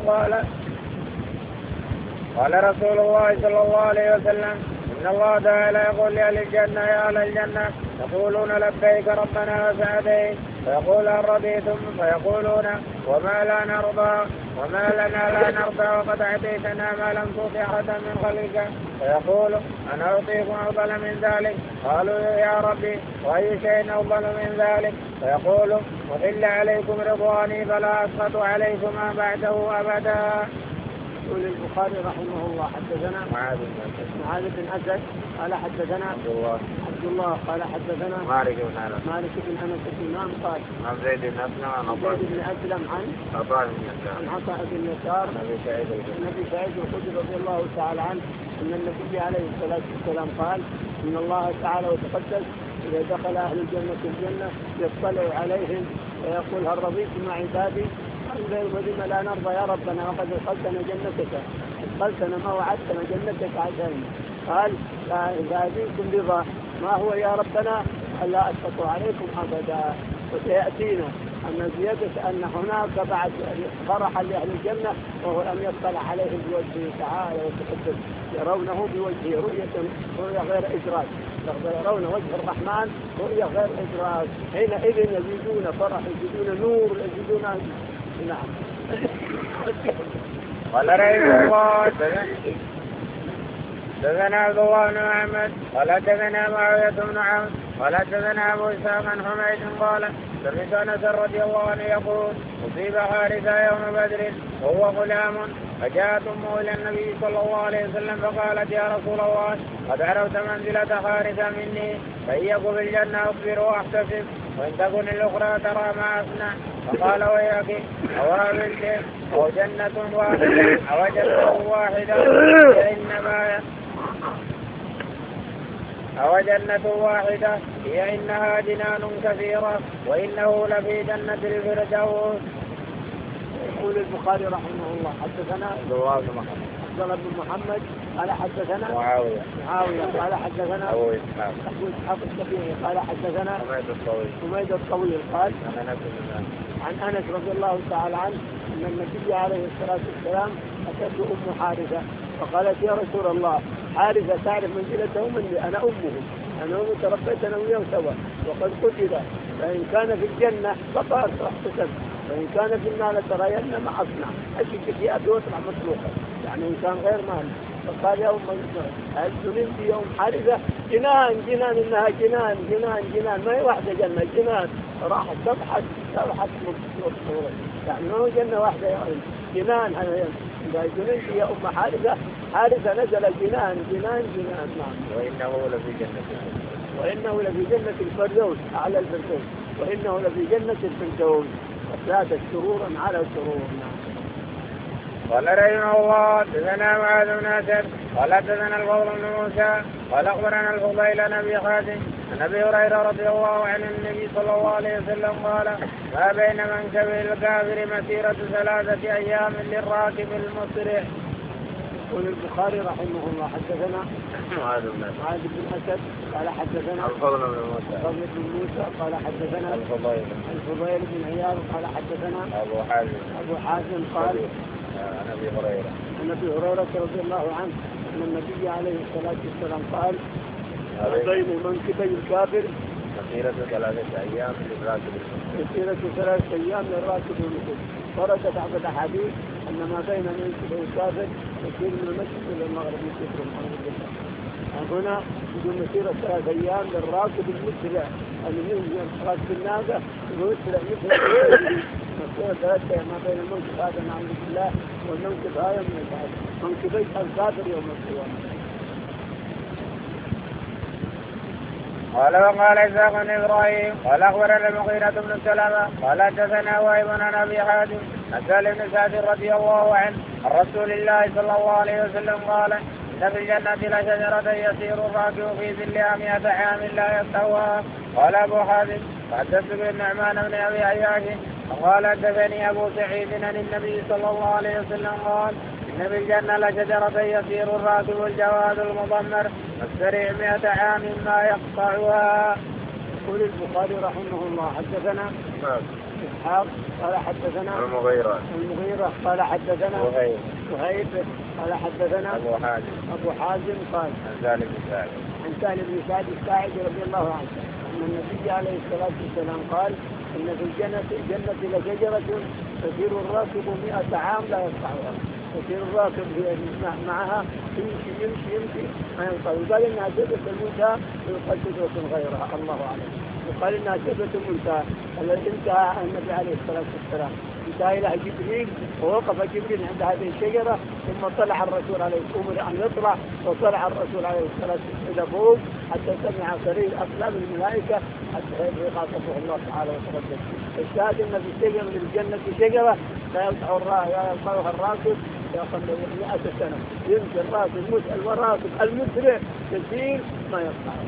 S1: قال رسول الله صلى الله عليه وسلم إن الله تعالى يقول لأهل الجنة يا أهل الجنة يقولون لبيك ربنا وسعديك فيقول هل رضيتم فيقولون وما لنا لا نرضى وقد أعطيتنا ما لم تعط أحدا من خلقك فيقول أنا أعطيكم أفضل من ذلك قالوا يا ربي وأي شيء أفضل من ذلك فيقول أحل عليكم رضواني فلا أسخط عليكم بعده أبدا.
S2: يقول البخاري رحمه الله حدثنا معاذ بن أسد قال حدثنا عبد الله قال حدثنا
S1: مالك
S2: بن أنس الإمام قال
S1: عن زيد بن
S2: أسلم عن عطاء بن يسار النبي سعيد الخدري رضي الله تعالى عنه أن النبي عليه الصلاة والسلام قال إن الله تعالى وتقدس إذا دخل أهل الجنة يطلع عليهم ويقول هل رضيتم مع عبادي ولم لا نرضى يا ربنا وقد أدخلتنا جنتك أدخلتنا ما وعدتنا جنتك عشان قال إذا أذنكم رضا ما هو يا ربنا ألا أسقط عليكم أبدا. وسيأتينا أن زيادة أن هناك بعد فرحا لأهل الجنة وهو أن يطلع عليهم بوجهه تعالى وتقدس يرونه بوجهه رؤية غير إدراك يرون وجه الرحمن رؤية غير إدراك حينئذ يزيدون فرح يزيدون نور يزيدون نعم.
S1: قال رحمه الله حدثنا عبد الله بن محمد قال حدثنا معاوية بن عمرو قال حدثنا أبو إسحاق عن حميد قال سمعت أنس رضي الله عنه يقول أصيب حارثة يوم بدر وهو غلام فجاءت أمه إلى النبي صلى الله عليه وسلم فقالت يا رسول الله قد عرفت منزلة حارثة مني فإن يكن في الجنة أصبر وأحتسب وإن تكن الأخرى ترى ما أصنع فقال وياك أو بنت أو جنة واحدة هي إنها جنان كثيرة وإنه لفي جنة الفردوس.
S2: يقول البخاري رحمه الله حدثنا عبد الله بن محمد قال حدثنا
S1: معاوية
S2: قال حدثنا أبو إسحاق السبيعي قال حدثنا حميد الطويل قال عن أنس رضي الله تعالى عنه أن النبي عليه الصلاة والسلام أتته أم حارثة فقالت يا رسول الله حارثة تعرف منزلته مني أنا أمه تربيت أنا وياه سوا وقد قتل فإن كان في الجنة فقال احتسب وإن كان في النار لترين ما أصنع أشك في أبي وطلع مطلوقا يعني إن كان غير مال. فقال يا هل سلمت يوم حارثة جنان إنها جنان ما هي واحدة جنة جنان راحت تبحث مصورة يعني ما هو جنة واحدة يعني جنان أنا إذا جننت يا أم حارثة نزل جنان نعم. وإنه لفي جنة الفردوس أعلى الفردوس وإنه لفي جنة الفردوس وزادت سرورا على سرور.
S1: قال رحمه الله حدثنا معاذ بن أسد قال حدثنا الفضل بن موسى قال أخبرنا الفضيل عن أبي حازم عن أبي هريرة رضي الله عنه النبي صلى الله عليه وسلم قال ما بين منكب الكافر مسيرة 3 أيام للراكب المسرع.
S2: يقول البخاري رحمه الله حدثنا
S1: معاذ
S2: بن أسد قال حدثنا
S1: الفضل بن
S2: موسى قال حدثنا الفضيل بن عياض قال حدثنا
S1: أبو حازم
S2: قال
S1: عن ابي هريره.
S2: عن ابي هريره رضي الله عنه ان النبي عليه الصلاه والسلام قال: بين منكبي الكافر
S1: مسيرة 3 أيام للراكب المسلم.
S2: مسيرة 3 أيام للراكب المسلم. ورد بعض الاحاديث ان ما بين منكبي الكافر يسير من المسجد الى المغرب مسيرة محمد. هنا يقول مسيرة 3 أيام للراكب المسرع الذي راكب الناقة ويسرع مسرع. مسيرة 3 أيام ما بين المنكب هذا نعوذ بالله والمنكب هذا من الكافر. منكبي الكافر يوم القيامة.
S1: قال وقال إسحاق بن إبراهيم قال أخبرنا المغيرة بن سلمة قال حدثنا وهيب عن أبي حاتم عن سالم بن سعد رضي الله عنه عن رسول الله صلى الله عليه وسلم قال: إن في الجنة لشجرة يسير الراكب في ظلها 100 عام لا يقطعها. قال أبو حاتم: فحدثت بالنعمان بن أبي عياش قال حدثني أبو سعيد عن النبي صلى الله عليه وسلم قال: إن في الجنة لشجرة يسير الراكب الجواد المضمر السريع 100 عام ما يقطعها.
S2: يقول البخاري رحمه الله: حدثنا إسحاق قال حدثنا
S1: المغيرة
S2: قال حدثنا وهيب قال حدثنا
S1: أبو حازم
S2: قال عن سالم بن سعد الساعدي رضي الله عنه أن النبي عليه الصلاة والسلام قال: إن في الجنة لشجرة يسير الراكب 100 عام لا يقطعها. يسير الراكب معها يمشي ما ينقطع. وقال إنها شجرة المنتهى ويقال شجرة غيرها الله أعلم. وقال إنها شجرة المنتهى التي انتهى النبي عليه الصلاة والسلام انتهى إلى جبريل ووقف جبريل عند هذه الشجرة ثم طلع الرسول عليه الصلاة أن يطلع وطلع الرسول عليه الصلاة والسلام إلى فوق حتى سمع صرير أقلام الملائكة حتى يخاطبه الله تعالى وتقدم. الشاهد أن في الشجرة من الجنة شجرة لا يقطعها الراكب يأخذ 100 سنة يمشي الراكب المسرع يسير ما يقطعه.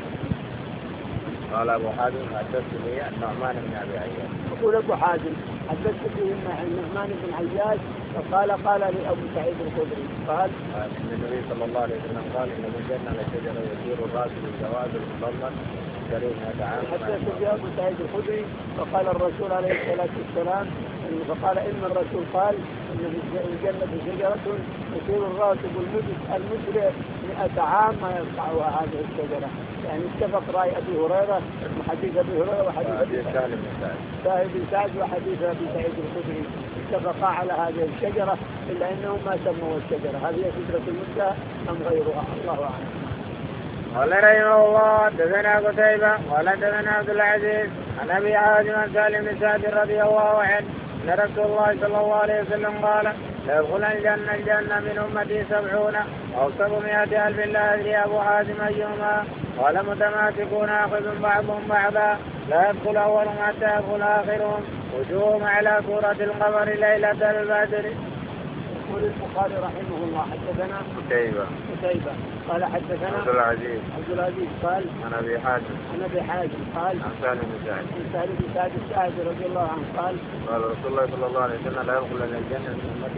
S1: قال أبو حازم حدثت لي النعمان بن أبي عياش.
S2: يقول أبو حازم حدثت لي النعمان بن عياش فقال لي أبو سعيد الخدري قال:
S1: إن النبي صلى الله عليه وسلم قال: إن في الجنة لشجرة يسير الراكب الجواد المضمر سريع 100 عام.
S2: حدثت لي أبو سعيد الخدري فقال الرسول عليه الصلاة والسلام فقال إن الرسول قال: إن في الجنة شجرة يسير الراكب المسرع 100 عام ما يقطعها هذه الشجرة. يعني اتفق رأي أبي هريرة وحديث أبي هريرة وحديث سهل بن سعد وحديث أبي سعيد الخدري اتفقا على هذه الشجرة إلا أنهم ما سموا الشجرة هذه شجرة المنتهى أم غيرها الله أعلم.
S1: قال رحمه الله: حدثنا قتيبة قال حدثنا عبد العزيز عن أبي حازم عن سالم بن سعد رضي الله عنه أن رسول الله صلى الله عليه وسلم قال: لا يدخل الجنة من أمتي 70 أو 700,000 لا يدري أبو حازم أيهما. قال: متماسكون آخذ بعضهم بعضا لا يدخل أولهم حتى يدخل آخرهم وجوههم على صورة القمر ليلة البدر.
S2: يقول البخاري رحمه الله: حدثنا قتيبة قال حدثنا
S1: عبد
S2: العزيز قال
S1: عن أبي حازم
S2: قال
S1: عن سالم بن
S2: سعد الساعدي رضي الله عنه قال:
S1: رسول الله صلى الله عليه وسلم: لا يدخل الجنة من أمتي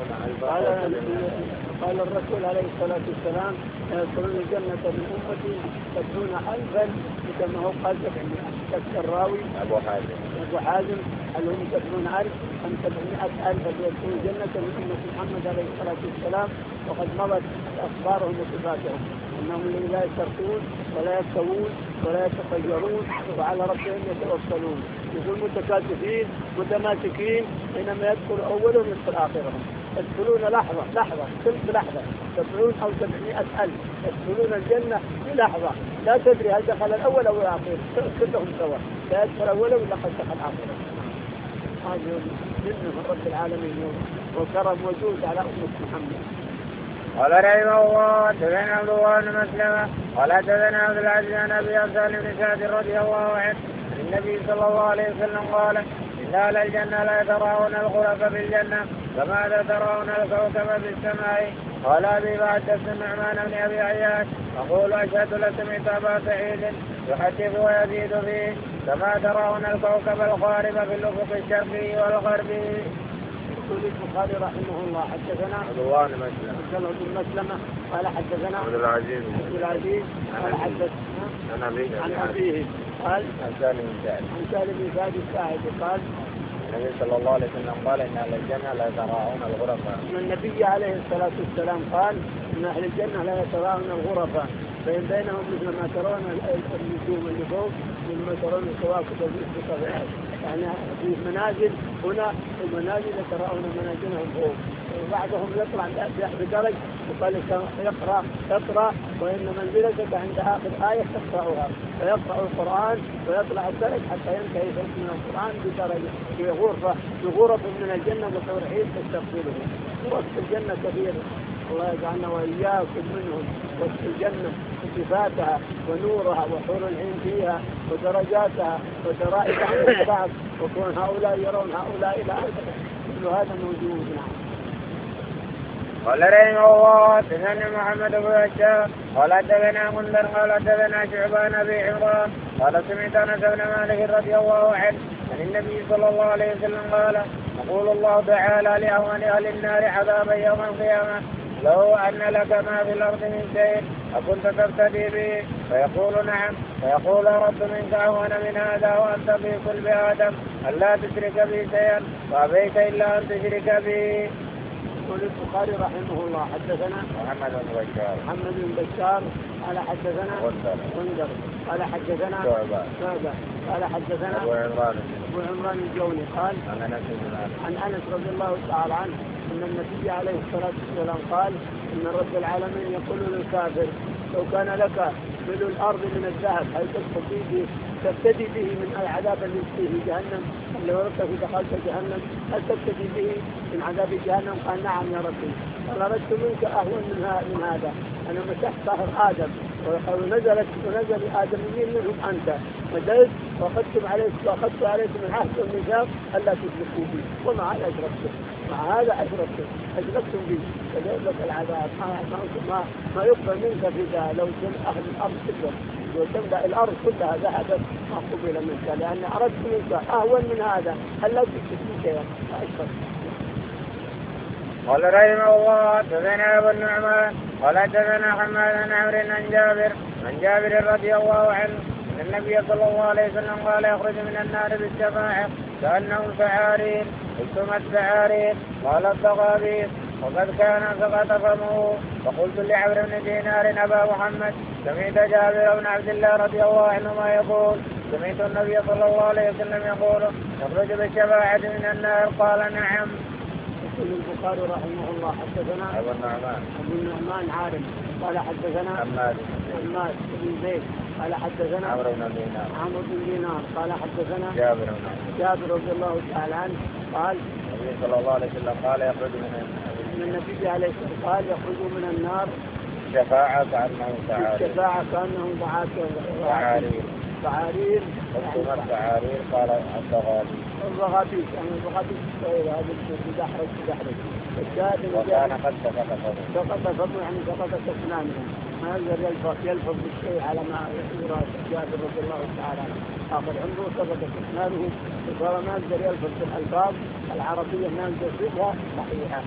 S1: 70,000.
S2: قال الرسول عليه الصلاة والسلام: لا يدخلون الجنة من أمتي 70,000 كما هو قال 700. كسر الراوي أبو حازم هل هم 70,000 أم 700,000 يدخلون الجنة من أمة محمد عليه الصلاة والسلام. وقد مضت أخبارهم وصفاتهم أنهم لا يسرقون ولا يكتوون ولا يتطيرون وعلى ربهم يتوكلون. يقول متكاتفين متماسكين حينما يدخل أولهم يدخل آخرهم. يدخلون لحظة ثلث لحظة 70 أو 700,000 يدخلون الجنة في لحظة لا تدري هل دخل الأول أو الآخر كلهم سوا لا يدخل أوله ولا قد دخل آخره. هذا من رب العالمين وكرم وجود على أمة محمد.
S1: قال رحمه الله: حدثنا عبد الله بن مسلمة قال حدثنا عبد العزيز عن أبي سالم بن سعد رضي الله عنه عن النبي صلى الله عليه وسلم قال: إن أهل الجنة لا يتراءون الغرف في الجنة كما تتراءون الكوكب في السماء. قال أبي حدثنا النعمان بن أبي عياش أقول: أشهد لسمعت أبا سعيد يحدث ويزيد فيه كما تراءون الكوكب الخارب في الأفق الشرقي والغربي.
S2: يقول البخاري رحمه الله: حدثنا
S1: عبد الله بن
S2: مسلمة قال حدثنا
S1: عبد العزيز
S2: قال حدثنا
S1: عن أبيه
S2: قال
S1: عن سالم بن سعد
S2: الساعدي قال:
S1: النبي صلى الله عليه وسلم قال إن أهل الجنة لا يتراءون الغرفاء.
S2: النبي عليه الصلاة والسلام قال إن أهل الجنة لا يتراءون الغرفاء بينهم مثل ما ترون النجوم اللي فوق ثم ترون الكواكب في طبيعة. يعني في منازل هنا المنازل يتراءون منازلهم فوق وبعضهم يطلع بدرج وقال اقرأ وإن منزلتك عند آخر آية تقرأها فيقرأ القرآن ويطلع الدرج حتى ينتهي من القرآن بدرجة في غرف من الجنة وحور عين تستقبله. غرف الجنة كثيرة الله يجعلنا وإياكم منهم. وسط الجنة صفاتها ونورها وحور العين فيها ودرجاتها ودرائب عن بعض وكون هؤلاء يرون هؤلاء إلى آخره كل هذا موجود.
S1: قال رحمه الله حدثنا محمد بن بشار قال حدثنا منذر قال حدثنا شعبان بن عمران قال سمعت انس بن مالك رضي الله عنه عن النبي صلى الله عليه وسلم قال يقول الله تعالى لاهون اهل النار عذابا يوم القيامه لو ان لك ما في الارض من شيء اكنت تفتدي به فيقول نعم فيقول اردت منك اهون من هذا وانت في قلب ادم الا تشرك بي شيئا فابيت الا ان تشرك بي.
S2: يقول البخاري رحمه الله حدثنا
S1: محمد بن
S2: بشار قال حدثنا غندر قال حدثنا شعبة قال حدثنا أبو عمران الجوني قال عن أنس رضي الله تعالى عنه أن النبي عليه الصلاة والسلام قال إن رب العالمين يقول للكافر لو كان لك ملء الأرض من الذهب هل تبتدي به من العذاب الذي فيه جهنم اللي ورثت في دخلت جهنم هل تبتدي به من عذاب جهنم؟ قال نعم يا ربي قال أردت منك أهون من هذا أنا مسحت ظهر آدم ونزل آدم منهم أنت مدلت وأخذت عليكم العهد والميثاق ألا تشركوا بي ومع هذا أشركتم بي فليس لك العذاب ما يقبل منك في ذا لو أخذ الأرض كلها وتملأ الأرض كلها ذهبت ما قبل منك لأن أردت منك أهون من هذا ألا تشركوا شيئا فأشركت.
S1: قال رحمه الله حدثنا ابو النعمان قال حدثنا حماد بن عمرو عن جابر رضي الله عنه ان النبي صلى الله عليه وسلم قال يخرج من النار بالشفاعه كانهم سعارين اجتمت سعارين قال الضغابير وقد كان سقط فمه فقلت لعمرو بن دينار ابا محمد سمعت جابر بن عبد الله رضي الله عنهما يقول سمعت النبي صلى الله عليه وسلم يقول يخرج بالشفاعه من النار قال نعم.
S2: يقول البخاري رحمه الله حدثنا
S1: ابو النعمان
S2: عارم قال حدثنا
S1: حماد
S2: بن زيد قال حدثنا
S1: عمرو بن دينار
S2: قال حدثنا
S1: جابر
S2: رضي الله تعالى عنه قال
S1: النبي صلى الله عليه وسلم قال يخرج
S2: من النبي عليه الصلاه قال يخرج من النار
S1: شفاعة
S2: كأنهم سعارير
S1: سعارير قال
S2: الضغابير يعني الضغابير هذا الدحرج
S1: وكان قد
S2: سقط فضل يعني سقطت أسنانهم ما يقدر يلفظ بالشيء على ما يرى جابر رضي الله تعالى عنه آخر عمره سقطت أسنانه وصار ما يقدر يلفظ بالألفاظ العربية ما يقدر يلفظها صحيحة.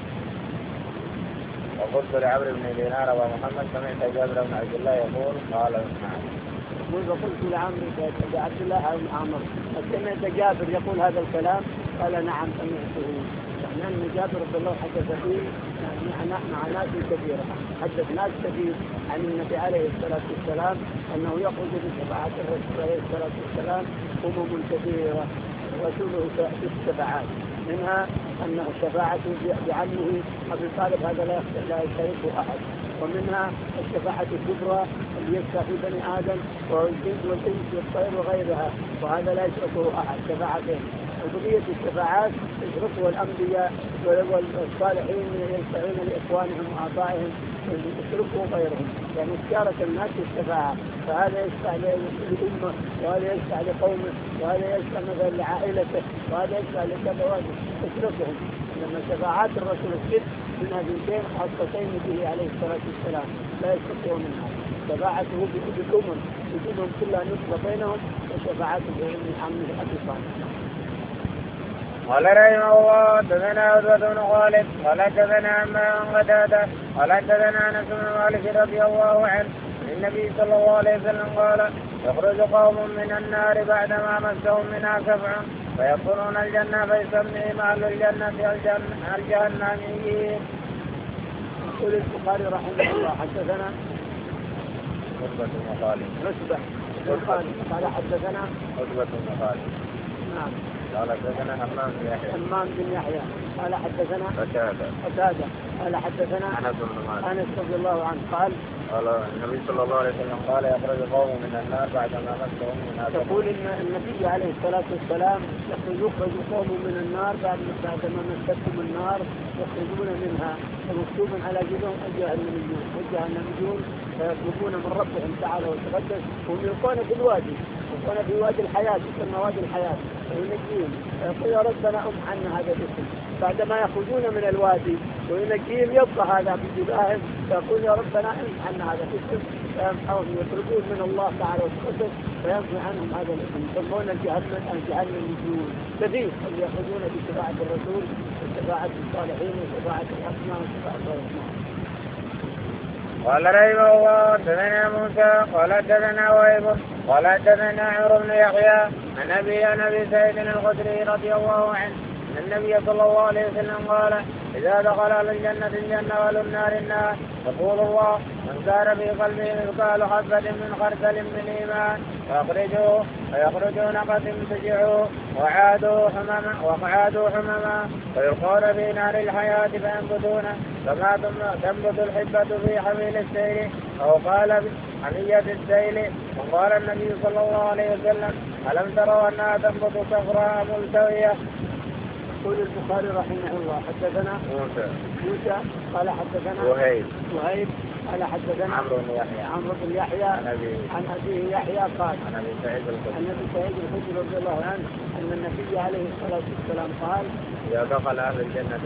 S1: وقلت لعمرو بن دينار ومحمد سمعت جابر بن عبد الله يقول قال نعم.
S2: وقلت لعمرو بن عبد الله بن عمرو سمعت جابر يقول هذا الكلام قال نعم سمعته. يعني أن جابر رضي الله حدث فيه مع ناس كثيرة حدث ناس كثير عن النبي عليه الصلاة والسلام أنه يخرج بشفاعة الرسول عليه الصلاة والسلام كثيرة رسوله في الشفاعات منها أنه الشفاعة بعمه أبي طالب هذا لا يشاركه أحد ومنها الشفاعة الكبرى اللي يشفع في بني آدم والجن والإنس والطير وغيرها وهذا لا يشركه أحد شفاعتين. وبقية الشفاعات يشركه الأنبياء والصالحين يشفعون لإخوانهم وآبائهم يشركوا غيرهم يعني اشترك الناس في الشفاعة فهذا يشفع لأمه وهذا يشفع لقومه وهذا يشفع مثلا لعائلته وهذا يشفع لكذا يشركهم. لما شفاعات الرسول الست من هذين خاصتين به عليه الصلاة والسلام لا يستطيعون منها شفاعته بالأمم وجودهم كلها نصف بينهم وشفاعته من عمه أبي طالب.
S1: قال رحمه الله حدثنا عتبة بن خالد قال حدثنا عمار قتادة قال حدثنا انس بن مالك رضي الله عنه النبي صلى الله عليه وسلم قال يخرج قوم من النار بعدما مسهم منها سبع فيدخلون الجنة فيسميهم أهل الجنة الجهنميين.
S2: يقول البخاري رحمه الله حدثنا
S1: عتبة بن خالد.
S2: قال حدثنا
S1: عتبة بن خالد.
S2: نعم.
S1: قال حدثنا حمام
S2: بن يحيى قال حدثنا قتادة قال حدثنا أنس رضي الله عنه قال
S1: النبي صلى الله عليه وسلم قال يخرج قوم من النار بعدما مسهم من هذا.
S2: يقول إن النبي عليه الصلاة والسلام يخرج قوم من النار بعدما مستهم النار يخرجون منها ومكتوب على جبههم الجهنميون فيطلبون من ربهم تعالى وتقدس هم يلقون في الوادي في وادي الحياة يسمى وادي الحياة وينجيهم فيقول يا ربنا عنا هذا الاسم. بعدما يخرجون من الوادي وينجيهم يبقى هذا في جباههم فيقول يا ربنا عنا هذا الاسم فيمحون يطلبون من الله تعالى وتقدس فيمحو عنهم هذا الاسم يسمون الجهنميون كثير اللي يخرجون بشفاعة الرسول وشفاعة الصالحين وشفاعة الأسماء وشفاعة الرحمن.
S1: قال رحمه الله حدثنا موسى قال حدثنا وهيب قال حدثنا عمرو بن يحيى عن ابي سعيد الخدري رضي الله عنه ان النبي صلى الله عليه وسلم قال اذا دخل اهل الجنه واهل النار يقول الله من كان في قلبه مثقال حبة من خردل من ايمان فيخرجون قد امتجعوا وقعدوا حمما ويلقون في نار الحياة فينبتون كما تنبت الحبة في حميل السيل أو قال حمية السيل. وقال النبي صلى الله عليه وسلم ألم تروا أنها تنبت صفراء ملتوية.
S2: يقول البخاري رحمه الله حدثنا موسى قال حدثنا وهيب قال حدثنا عمرو بن يحيى عن أبيه يحيى قال عن أبي سعيد الخدري رضي الله عنه أن النبي عليه الصلاة والسلام قال
S1: إذا دخل أهل الجنة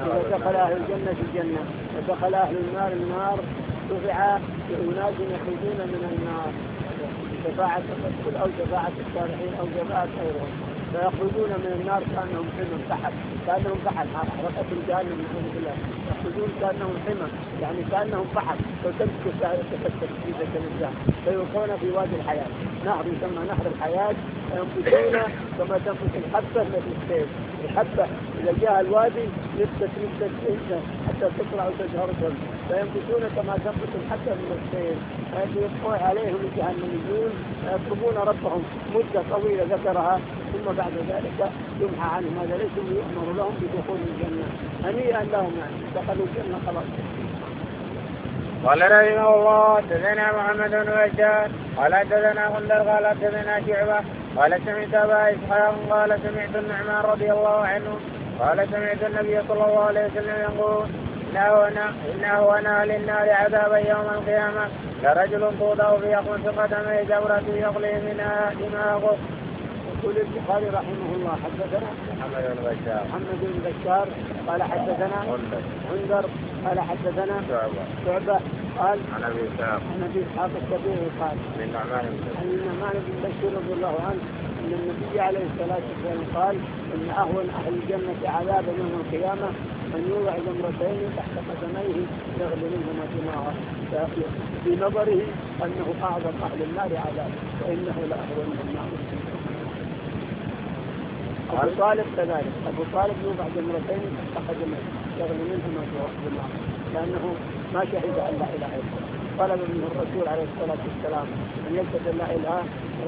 S2: الجنة ودخل أهل النار رفع أناس يخرجون من النار شفاعة الرسول أو شفاعة الصالحين أو شفاعة غيرهم فيخرجون من النار كأنهم فحم حرقة الجهنم من الله يخرجون كأنهم حمى يعني كأنهم فحم فتمسك تفتك في ذلك الجهنم فيلقون في وادي الحياة نهر يسمى نهر الحياة فينبتون كما تنبت الحبة في السيل. الحبة إذا جاء الوادي نبتت حتى تطلع وتجهر فينبتون كما تنبت الحبة من السيل فيلقون عليهم الجهنميون يطلبون ربهم مدة طويلة ذكرها ثم بعد ذلك يمحى عنهم هذا ليس يؤمر لهم بدخول الجنة هنيئا لهم يعني دخلوا الجنة خلاص.
S1: قال رحمه الله حدثنا محمد بن بشار قال حدثنا غندر قال حدثنا شعبة قال سمعت أبا إسحاق قال سمعت النعمان رضي الله عنه قال سمعت النبي صلى الله عليه وسلم يقول إنه أنا للنار عذابا يوم القيامة لرجل توضع في أخمص قدمه جمرة يغلي منها دماغه.
S2: يقول البخاري رحمه الله حدثنا محمد بن بشار قال حدثنا غندر قال حدثنا شعبة قال عن أبي إسحاق السبيعي قال عن النعمان بن بشير رضي الله عنه أن النبي عليه الصلاة والسلام قال إن أهون أهل الجنة عذابا يوم القيامة من يوضع جمرتين تحت قدميه يغلي منهما دماغه في نظره أنه أعظم أهل النار عذابا وإنه لأهون من النار. أبو طالب كذلك أبو طالب يوضع جمرتين تحت قدميه يغلي منهما دماغه لأنه ما شهد أن لا إله إلا الله طلب منه الرسول عليه الصلاة والسلام أن يشهد لا إله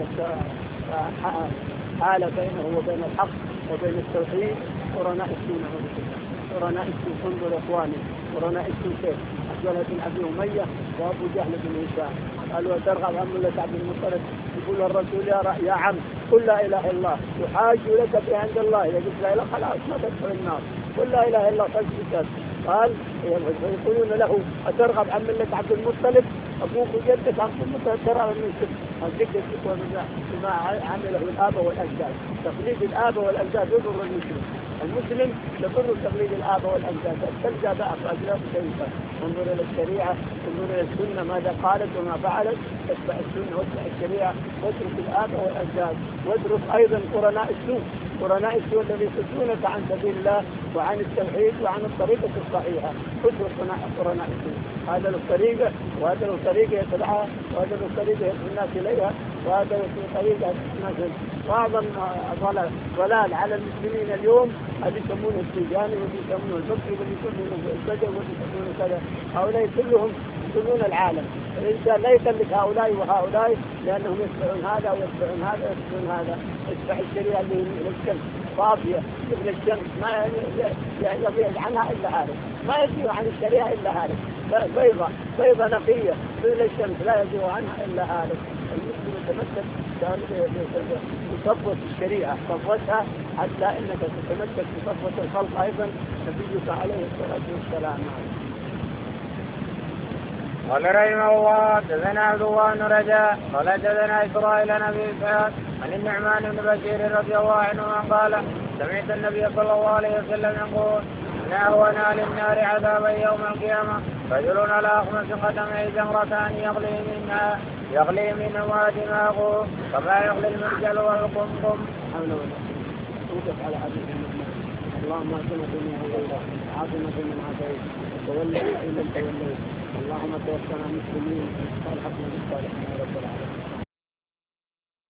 S2: حال بينه وبين الحق وبين التوحيد قرناء السنة قرناء السنة انظر إخواني قرناء السنة كيف أسولة بن أبي أمية وأبو جهل بن هشام قالوا ترغب عن ملة عبد المطلب يقول الرسول يا عم قل لا إله إلا الله يحاج لك في عند الله يقول لا إله خلاص ما تدخل النار قل لا إله إلا الله فاسكت. قال يقولون له أترغب عن ملة عبد المطلب أبوك وجدك عبد المطلب ترغب من الشرك الذكر بما عمله الآباء والأجداد تقليد الآباء والأجداد يضر المسلم يضر تقليد الآباء والأجداد تلقى بقى فأجلاب كيفا انظر إلى الشريعة انظر إلى السنة ماذا قالت وما فعلت اتبع السنة واتبع الشريعة واترك الآباء والأجداد وادرس أيضا قرناء الذي يصدونك عن سبيل الله وعن التوحيد وعن الطريقة الصحيحة اترك قرناء السوء هذا الطريقة وهذا الطريقة يتبعها وهذا الطريقة يدعو الناس إليها وهذا في طريقة مثل بعض ضلال على المسلمين اليوم اللي يسمونه التيجاني واللي يسمونه البكري واللي يسمونه البدوي واللي يسمونه كذا. هؤلاء كلهم يسمون العالم. الإنسان لا يكلف هؤلاء وهؤلاء لأنهم يتبعون هذا ويتبعون هذا ويتبعون هذا. يتبع الشريعة اللي للشمس صافية مثل الشمس ما يغيب عنها إلا هذا، ما يزيغ عن الشريعة إلا هذا. بيضة نقية مثل الشمس لا يزيغ عنها إلا هذا. المسلم يتمسك بصفوة الشريعة، صفوتها حتى إنك تتمسك بصفوة الخلق أيضا. نبيك عليه الصلاة والسلام.
S1: قال رحمه الله حدثنا عبد الله بن رجاء قال حدثنا إسرائيل بن أبي إسحاق عن النعمان بن بشير رضي الله عنه قال سمعت النبي صلى الله عليه وسلم يقول إن أهون أهل النار عذابا يوم القيامة رجل على أخمص قدميه جمرتان يغلي منهما دماغه كما يغلي المرجل والقمقم.
S2: على حديث اللهم اهدنا فيمن هديت وعافنا فيمن عافيت وتولنا فيمن توليت اللهم توفنا مسلمين والحقنا بالصالحين يا رب العالمين.